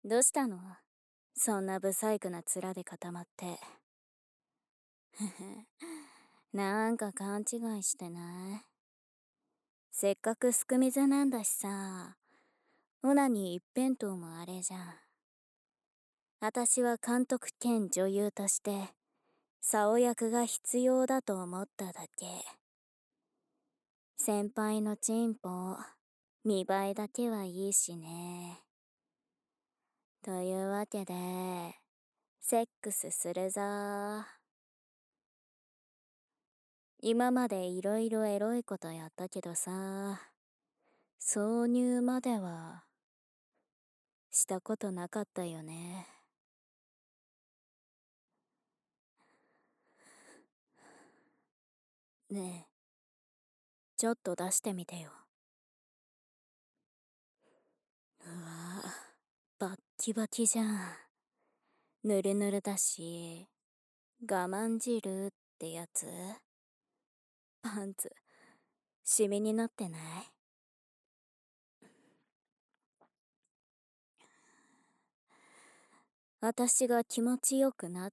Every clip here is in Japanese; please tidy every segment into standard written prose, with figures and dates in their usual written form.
どうしたの？そんな不細工な面で固まって。なんか勘違いしてない？せっかくすくみ座なんだしさ、オナに一辺倒もあれじゃん。私は監督兼女優として、竿役が必要だと思っただけ。先輩のチンポ、見栄えだけはいいしね。というわけで、セックスするぞー。今までいろいろエロいことやったけどさ、挿入まではしたことなかったよね。ねえ、ちょっと出してみてよ。うわぁ、バッキバキじゃん。ぬるぬるだし、我慢汁ってやつ？パンツ、シミになってない？私が気持ちよくなって、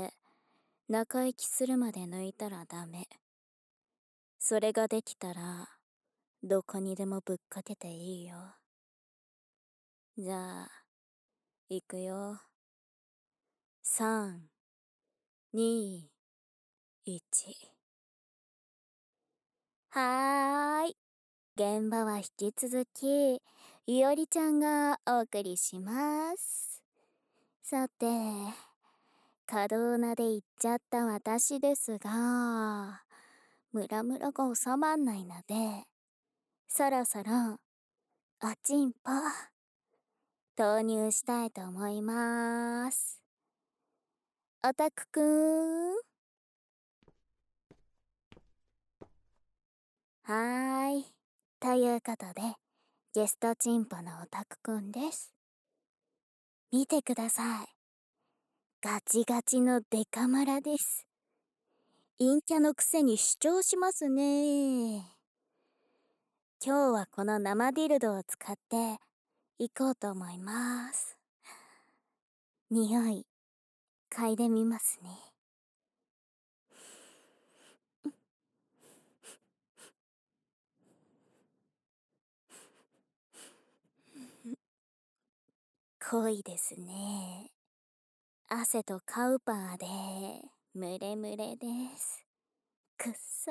中息するまで抜いたらダメ。それができたら、どこにでもぶっかけていいよ。じゃあ、いくよ。3、2、1。はーい。現場は引き続き、いおりちゃんがお送りします。さて、過動なで言っちゃった私ですが、ムラムラが収まんないので、そろそろ、おちんぽ、投入したいと思います。オタクくん。はーい。ということで、ゲストチンポのオタクくんです。見てください。ガチガチのデカマラです。陰キャのくせに主張しますね。今日はこの生ディルドを使って行こうと思います。匂い、嗅いでみますね。濃いですね。汗とカウパーでムレムレです。くっさー。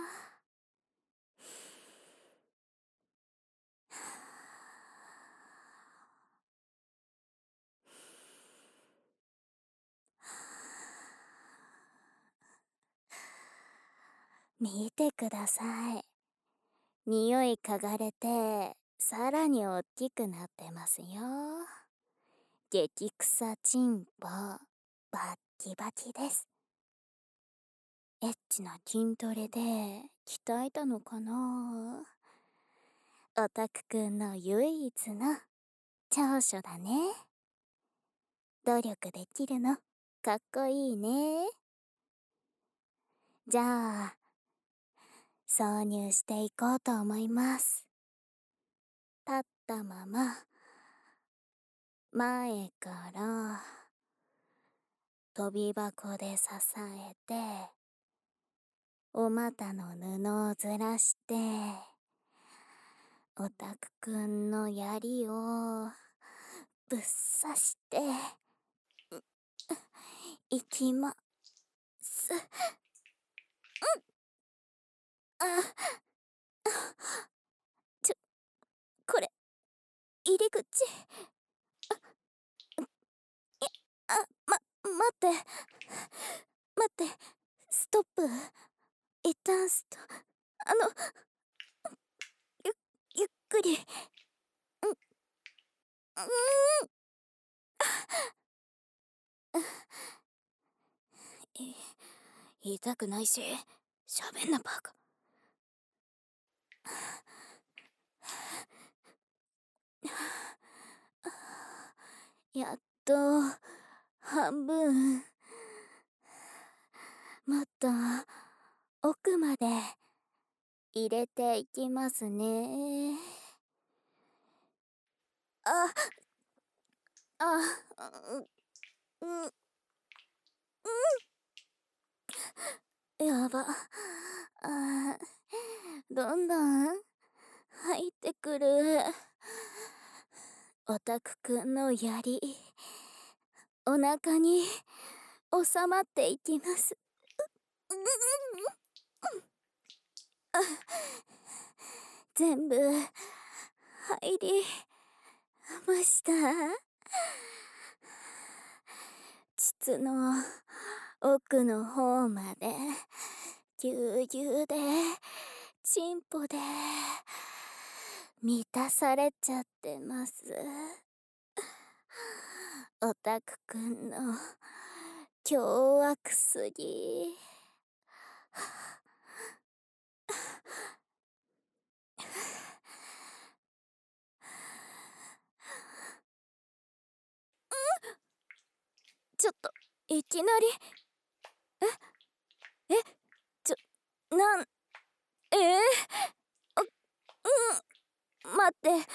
見てください。匂い嗅がれて、さらに大きくなってますよ。激臭チンポ、バッキバキです。エッチな筋トレで鍛えたのかな？オタクくんの唯一の長所だね。努力できるの、かっこいいね。じゃあ、挿入していこうと思います。立ったまま、前から飛び箱で支えて、お股の布をずらして、オタクくんの槍をぶっ刺して、いきます。あ、これ、入り口。待って。待って。ストップ。一旦ゆっくり。痛くないし、喋んなバカ。やっと、半分。もっと、奥まで、入れていきますね。あ、 あ、うん、うん、やば。どんどん入ってくる。オタクくんの槍、お腹に収まっていきます。全部入りました。膣の奥の方までぎゅうぎゅうでチンポで満たされちゃってます。オタクくんの今日は薬。ちょっといきなりえちょなんあ待って待って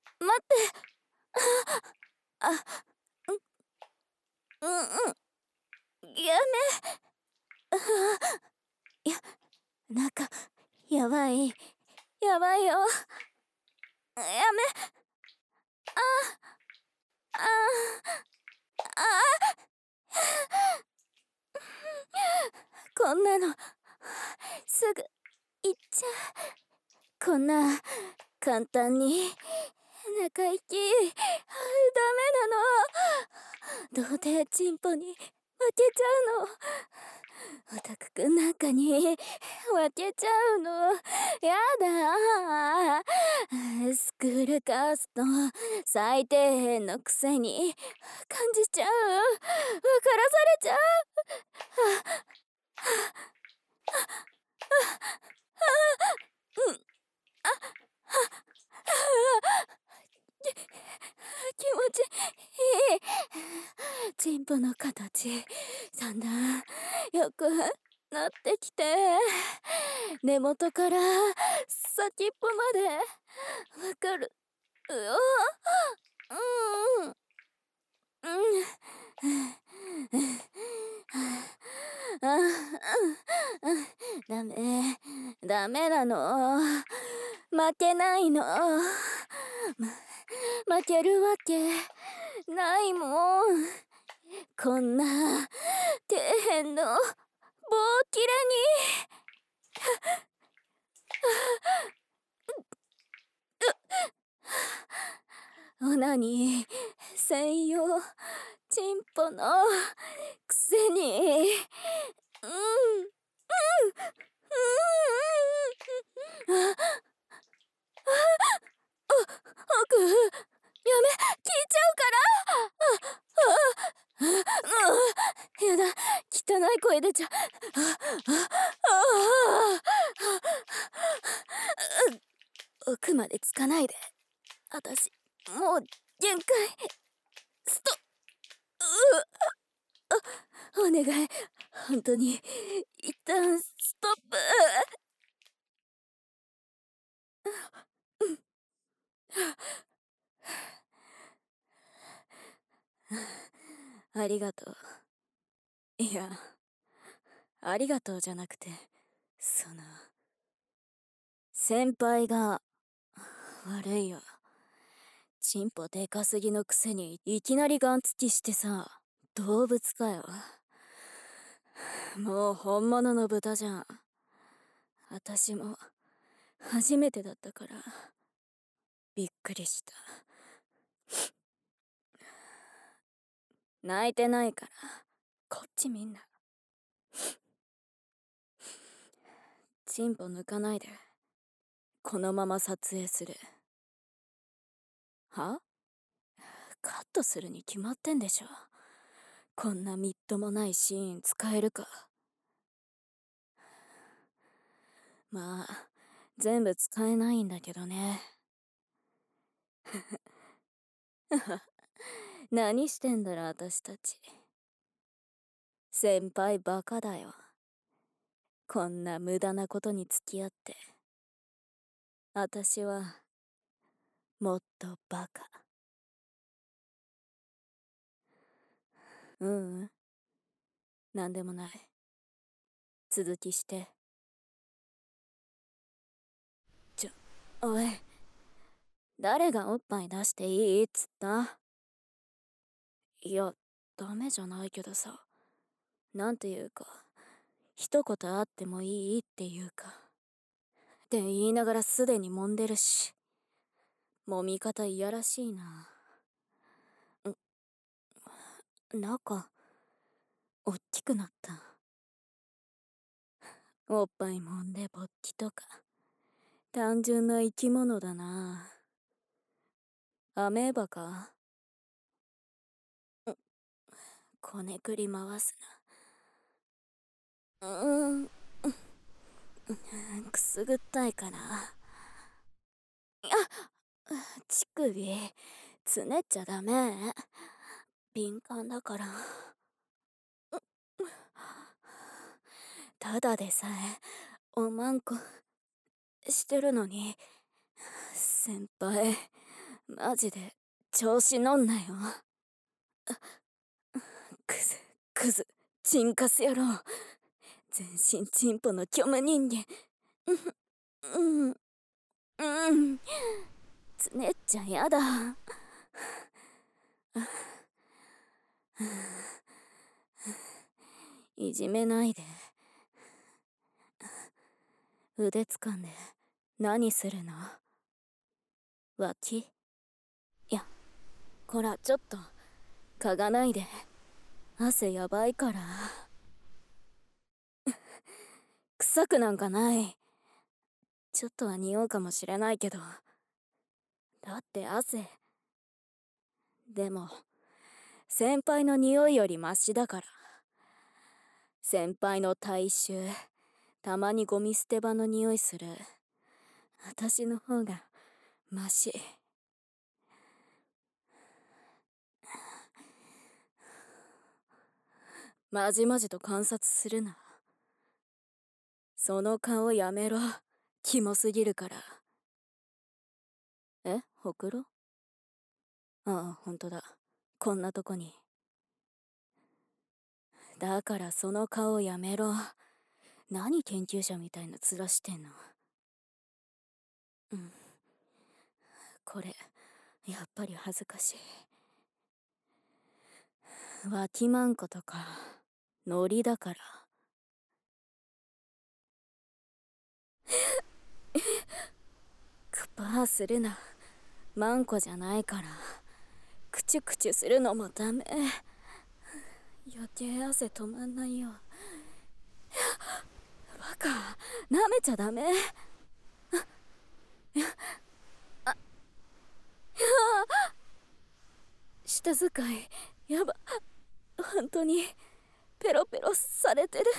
あやめなんかやばいやばいよやめああこんなのすぐ行っちゃう。こんな簡単に中行きダメなの。童貞チンポに負けちゃうの。オタクくんなんかに負けちゃうの。やだ。スクールカースト最底辺のくせに感じちゃう。分からされちゃう。気持ちいい。チンポの形だんだんよくなってきて、根元から先っぽまでわかる。うおうんダメダメなの。負けないの。負けるわけないもん。こんな底辺の棒切れにオナニー専用チンポのくせに奥やめ聞いちゃうからやだ汚い声出ちゃう。奥までつかないで。私もう限界。ストお願い本当に一旦ストップ。ありがとう。いやありがとうじゃなくて先輩が悪いよ。チンポでかすぎのくせにいきなりガンつきしてさ、動物かよ。もう本物の豚じゃん。私も初めてだったからびっくりした。泣いてないからこっちみんな。チンポ抜かないでこのまま撮影する。は？カットするに決まってんでしょ。こんなみっともないシーン使えるか。まあ全部使えないんだけどね。何してんだろ私たち。先輩バカだよ。こんな無駄なことに付き合って。私はもっとバカ。 うん、なんでもない。続きして。おい、誰がおっぱい出していいっつった？いや、ダメじゃないけどさ、なんていうか、一言あってもいいっていうか。って言いながらすでに揉んでるし、揉み方いやらしいな。中、おっきくなった。おっぱい揉んで勃起とか、単純な生き物だな。アメーバか？こねくり回すな。くすぐったいかな。乳首、つねっちゃダメ。敏感だから。ただでさえ、おまんこしてるのに、先輩、マジで調子乗んなよ。クズ、クズ、チンカス野郎。全身チンポの虚無人間。つねっちゃやだ。いじめないで。腕掴んで何するの？脇？いや、こらちょっと嗅がないで。汗やばいから。臭くなんかない。ちょっとは匂うかもしれないけど、だって汗。でも先輩の匂いよりマシだから。先輩の体臭、たまにゴミ捨て場の匂いする。私の方がマシ。まじまじと観察するな。その顔やめろ。キモすぎるから。ほくろ？ああ、ほんとだ。こんなとこに。だからその顔やめろ。何研究者みたいな面してんの。これやっぱり恥ずかしい。脇マンコとかノリだから。クパーするな。マンコじゃないから。クチュクチュするのもダメ。余計汗止まんないよ。バカ、舐めちゃダメ。舌使いやば。本当にペロペロされてる。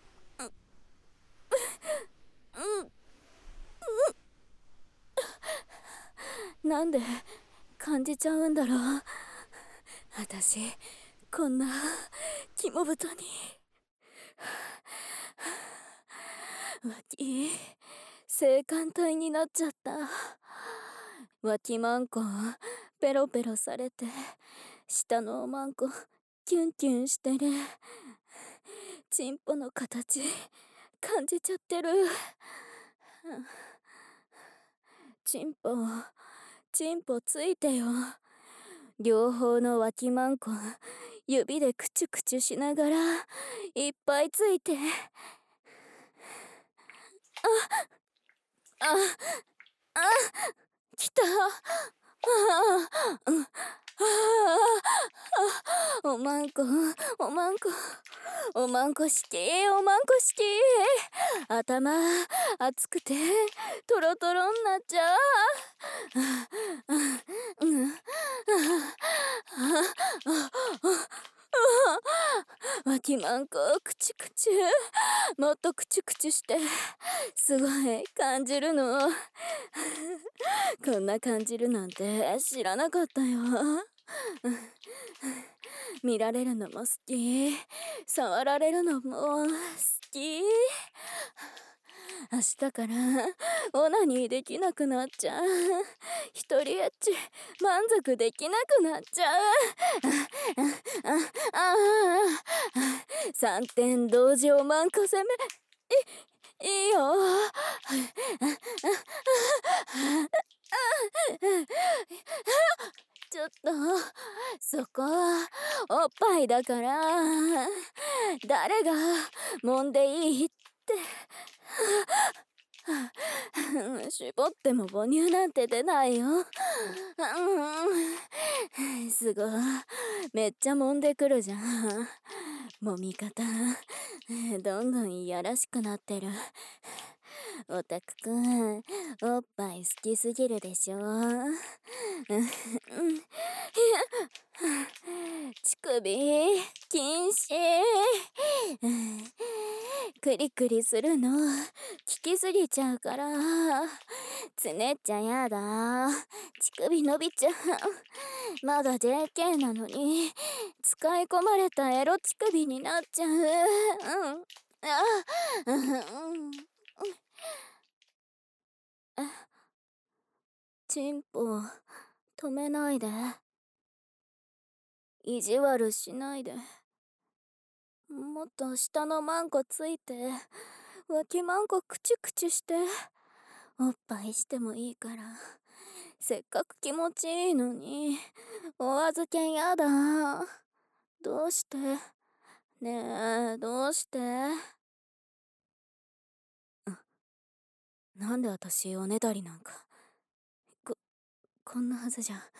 なんで感じちゃうんだろう。私こんな肝太に。脇性感帯になっちゃった。脇マンコペロペロされて、下のおまんこキュンキュンしてる。チンポの形感じちゃってる。チンポチンポついてよ。両方の脇マンコ指でクチュクチュしながらいっぱいついて。来た。おまんこおまんこおまんこ式おまんこ式。頭熱くてトロトロになっちゃう。脇マンコクチュクチュ、もっとクチュクチュしてすごい感じるの。こんな感じるなんて知らなかったよ。見られるのも好き、触られるのも好き。明日からオナニーできなくなっちゃう。一人エッチ満足できなくなっちゃう。 3点同時おまんこ攻めいいよ。ちょっとそこはおっぱいだから誰が揉んでいいって絞っても母乳なんて出ないよ。すごい、めっちゃ揉んでくるじゃん。揉み方どんどんいやらしくなってる。オタクくん、おっぱい好きすぎるでしょ。乳首禁止。クリクリするの効きすぎちゃうからつねっちゃやだ。乳首伸びちゃう。まだ JK なのに使い込まれたエロ乳首になっちゃう。チンポ止めないで。意地悪しないで。もっと下のマンコついて脇マンコクチュクチュしておっぱいしてもいいから。せっかく気持ちいいのにお預けやだ。どうしてねえ、どうして。なんで私おねだりなんか。こんなはずじゃ。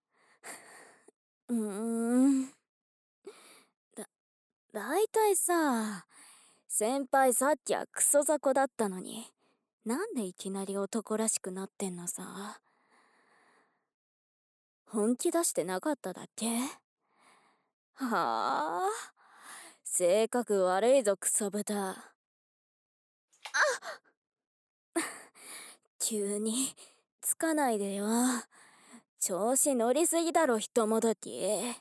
だいたいさ、先輩さっきはクソ雑魚だったのになんでいきなり男らしくなってんのさ。本気出してなかっただけ？はあ、性格悪いぞクソ豚。急につかないでよ。調子乗りすぎだろひともどき。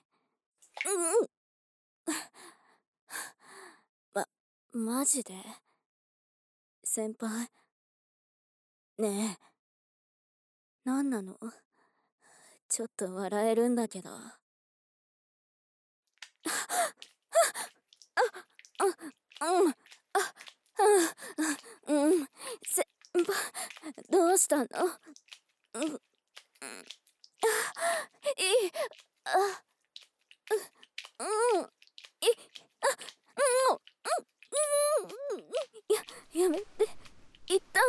マジで先輩。ねえ、なんなの？ちょっと笑えるんだけど。先輩、どうしたの？いい、やめて、一旦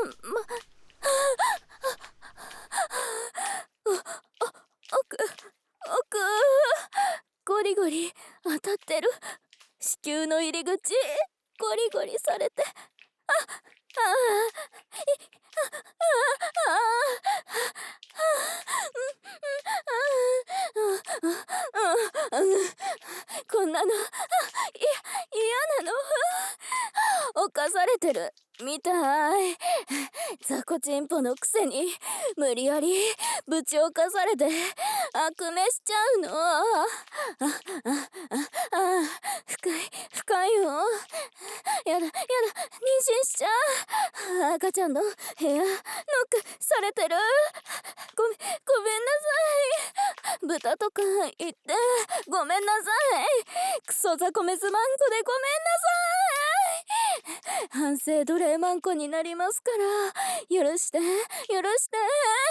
奥、ゴリゴリ当たってる。子宮の入り口ゴリゴリされて、こんなの嫌なの。犯されてるみたい。雑魚チンポのくせに無理やりぶち犯されて悪夢しちゃうの。深いよ。やだ、妊娠しちゃう。赤ちゃんの部屋ノックされてる。ごめんなさい。豚とか言ってごめんなさい。クソザコメスマンコでごめんなさい。反省奴隷マンコになりますから許して許して。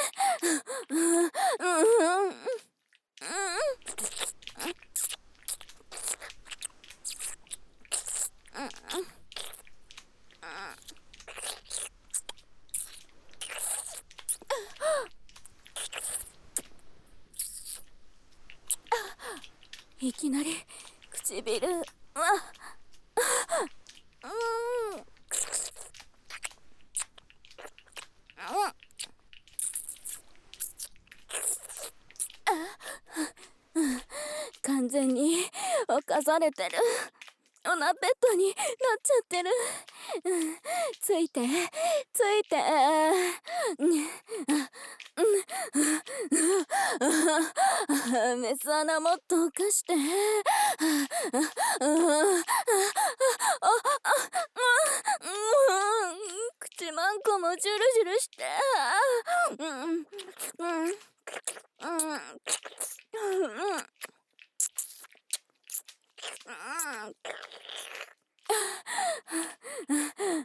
いきなり唇は完全に犯されてる。オナペットになっちゃってる。ついてメス穴もっと貸して。口マンコもジュルジュルして。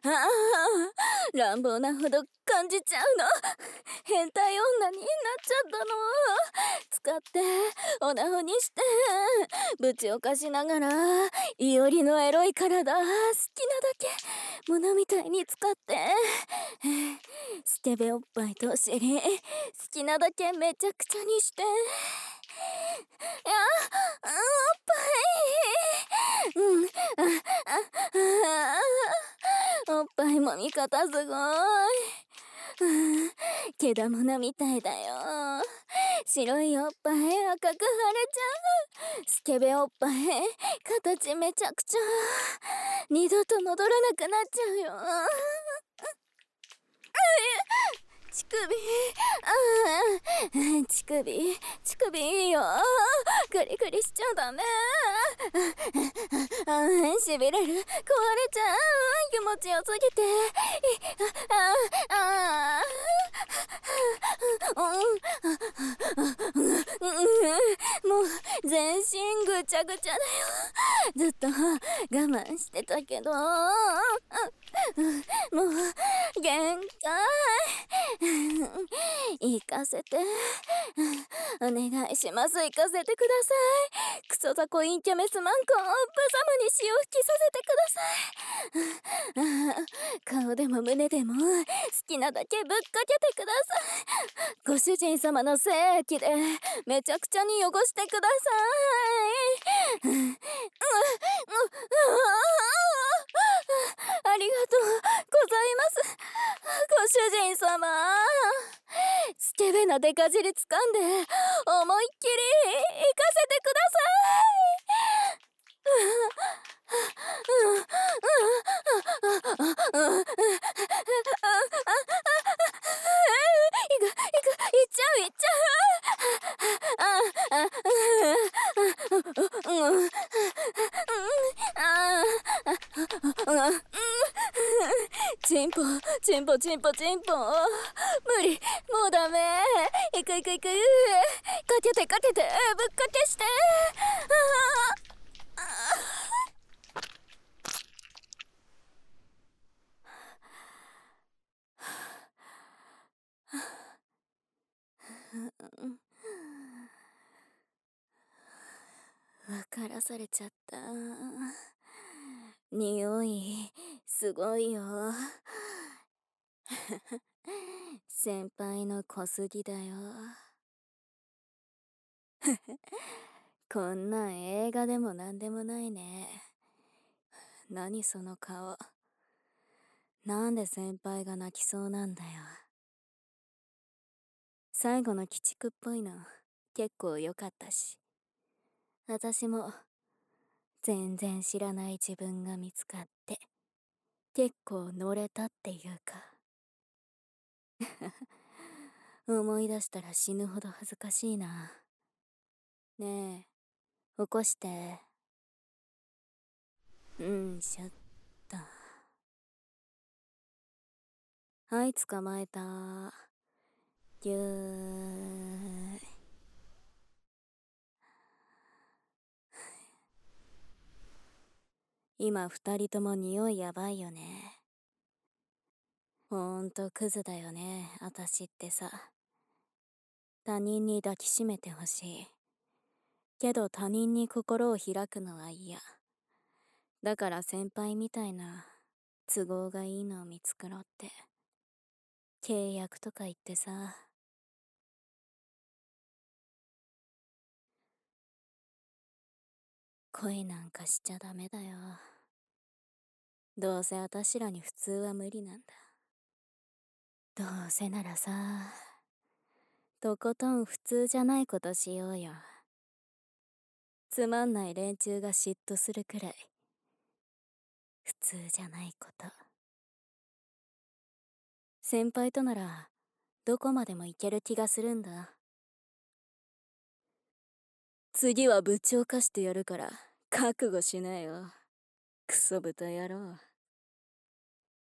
乱暴なほど感じちゃうの。変態女になっちゃったの。使ってオナホにしてぶちおかしながらいおりのエロい体好きなだけ物みたいに使ってスケベおっぱいとお尻好きなだけめちゃくちゃにしておっぱいおっぱいもみ方すごい。毛玉みたいだよ。白いおっぱい赤く腫れちゃう。スケベおっぱい形めちゃくちゃ。二度と戻らなくなっちゃうよ。乳首乳首いいよ。グリグリしちゃダメ。しびれる、壊れちゃう。気持ちよすぎてもう全身ぐちゃぐちゃだよ。ずっと我慢してたけどもう限界。行かせてお願いします。行かせてください。クソザコインキャメスマンコをブサムに潮吹きさせてください。顔でも胸でも好きなだけぶっかけてください。ご主人様の精液でめちゃくちゃに汚してください。ありがとうございます、ご主人様。スケベなデカ尻掴んで思いっきり行かせてください。っちゃういっちゃう。チンポチンポチンポチンポ無理、もうダメ。いくいくいく、かけてかけてぶっかけして。分からされちゃった。匂いすごいよ。先輩の小杉だよ。こんなん映画でもなんでもないね。何その顔。なんで先輩が泣きそうなんだよ。最後の鬼畜っぽいの結構良かったし、私も全然知らない自分が見つかって結構乗れたっていうか。思い出したら死ぬほど恥ずかしいな。ねえ、起こして。しょっと。はい、捕まえた。ぎゅー。今二人とも匂いやばいよね。ほんとクズだよね、私ってさ。他人に抱きしめてほしい。けど他人に心を開くのは嫌。だから先輩みたいな都合がいいのを見繕って契約とか言ってさ。恋なんかしちゃダメだよ。どうせ私らに普通は無理なんだ。どうせならさ、とことん普通じゃないことしようよ。つまんない連中が嫉妬するくらい普通じゃないこと。先輩とならどこまでもいける気がするんだ。次はぶちおかしてやるから覚悟しなよ、クソ豚野郎。